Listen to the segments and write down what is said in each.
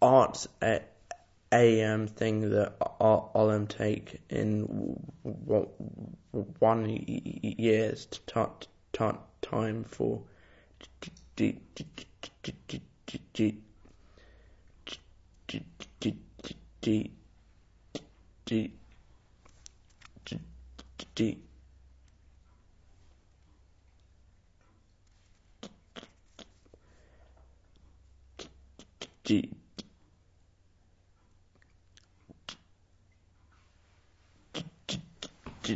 art's a thing that I'll take in 1 year's time for d- d- d- d- d- d- d- d- d- d- d- d-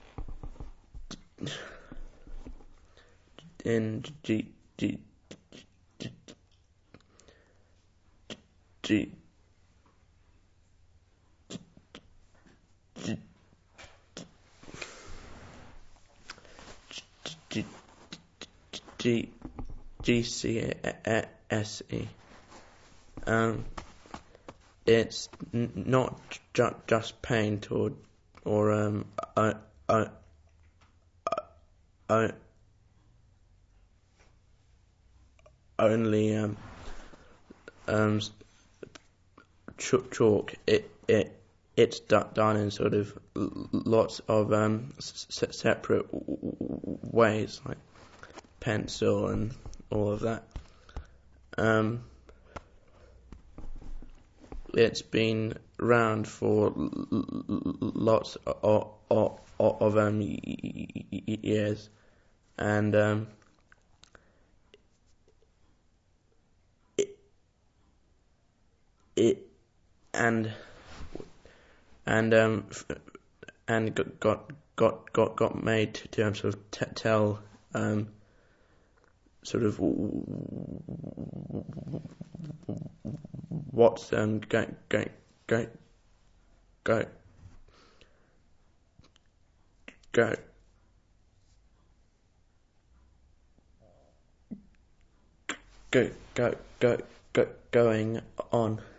and d- d- d- GCSE. It's not just paint or uh, only um chalk. It's done in sort of lots of separate ways, like pencil and all of that. It's been around for lots of years, and it, it and and got made to sort of tell sort of what's going go go go go go go going on.